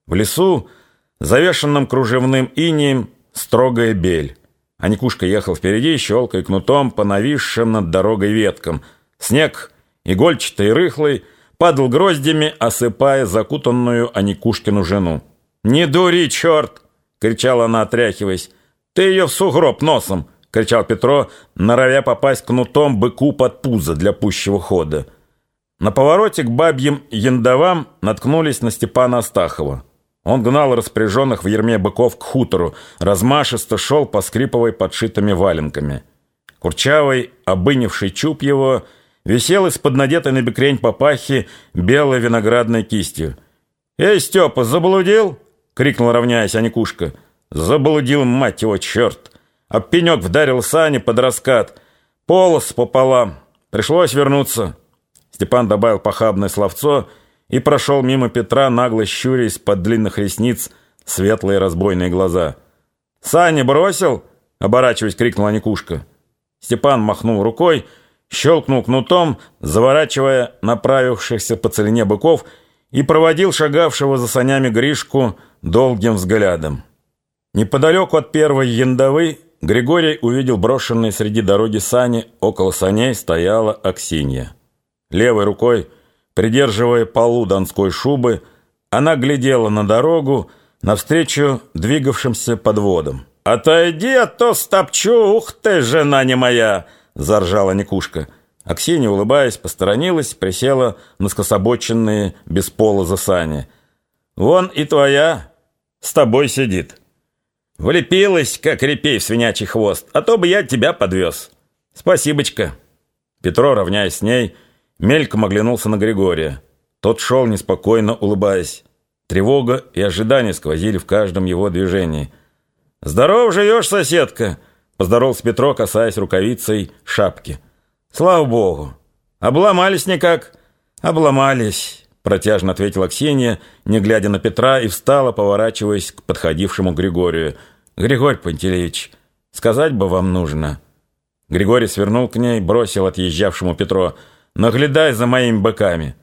В лесу, завешенном кружевным инеем, строгая бель. А Никушка ехал впереди, щелкая кнутом по нависшим над дорогой веткам. Снег, игольчатый и рыхлый, падал гроздями, осыпая закутанную Аникушкину жену. «Не дури, черт!» — кричала она, отряхиваясь. «Ты ее в сугроб носом!» — кричал Петро, норовя попасть кнутом быку под пузо для пущего хода. На повороте к бабьим яндовам наткнулись на Степана Астахова. Он гнал распряженных в ярме быков к хутору, размашисто шел, поскрипывая подшитыми валенками. Курчавый, обынивший чуб его, висел из-под надетой на бекрень папахи белой виноградной кистью. «Эй, Степа, заблудил?» — крикнул, равняясь, Аникушка. «Заблудил, мать его, черт!» Об пенек вдарил сани под раскат. Полос пополам. Пришлось вернуться. Степан добавил похабное словцо и прошел мимо Петра, нагло щуря из-под длинных ресниц светлые разбойные глаза. «Сани бросил?» — оборачиваясь, крикнул Аникушка. Степан махнул рукой, щелкнул кнутом, заворачивая направившихся по целине быков, и проводил шагавшего за санями Гришку долгим взглядом. Неподалеку от первой яндовы Григорий увидел брошенные среди дороги сани. Около саней стояла Аксинья. Левой рукой, придерживая полу донской шубы, она глядела на дорогу навстречу двигавшимся подводам. «Отойди, а то стопчу! Ух ты, жена не моя!» — заржала Никушка. Аксинья, улыбаясь, посторонилась, присела на скособоченные без полоза сани. «Вон и твоя с тобой сидит. Влепилась, как репей в свинячий хвост, а то бы я тебя подвез. Спасибочка». Петро, равняясь с ней, мельком оглянулся на Григория. Тот шел неспокойно, улыбаясь. Тревога и ожидание сквозили в каждом его движении. «Здоров живешь, соседка!» — поздоровался Петро, касаясь рукавицей шапки. «Слава богу! Обломались никак?» «Обломались», — протяжно ответила Ксения, не глядя на Петра, и встала, поворачиваясь к подходившему Григорию. «Григорий Пантелеич, сказать бы вам нужно». Григорий свернул к ней, бросил отъезжавшему Петро: «Наглядай за моими быками».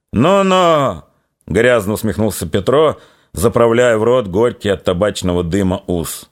«Но-но!» — грязно усмехнулся Петро, заправляя в рот горький от табачного дыма ус.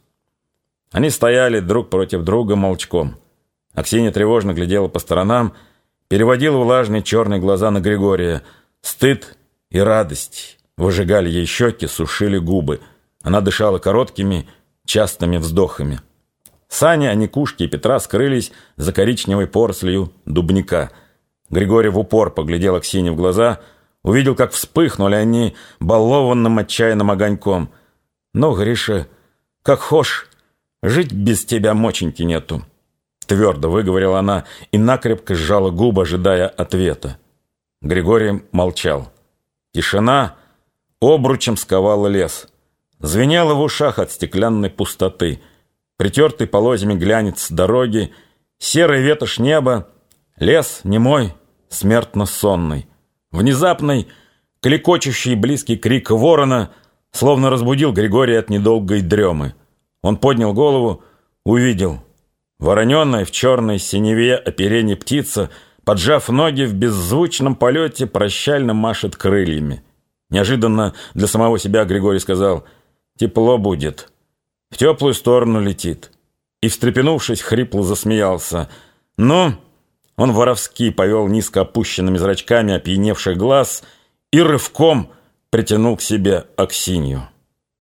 Они стояли друг против друга молчком. Аксинья тревожно глядела по сторонам, переводила влажные черные глаза на Григория. Стыд и радость выжигали ей щеки, сушили губы. Она дышала короткими, частыми вздохами. Сани, Аникушки и Петра скрылись за коричневой порослью дубника. Григорий в упор поглядел Аксинье в глаза, увидел, как вспыхнули они балованным отчаянным огоньком. «Ну, Гриша, как хошь, жить без тебя моченьки нету», — твердо выговорила она и накрепко сжала губы, ожидая ответа. Григорий молчал. Тишина обручем сковала лес. Звенело в ушах от стеклянной пустоты. Притертый полозьями глянец дороги, серый ветошь неба, лес немой, смертно сонный. Внезапный, клекочущий близкий крик ворона словно разбудил Григория от недолгой дремы. Он поднял голову, увидел. Вороненая в черной синеве оперенье птица, поджав ноги, в беззвучном полете прощально машет крыльями. Неожиданно для самого себя Григорий сказал: «Тепло будет». В теплую сторону летит. И, встрепенувшись, хрипло засмеялся. «Ну?» Он воровски повел низко опущенными зрачками опьяневших глаз и рывком притянул к себе Аксинью.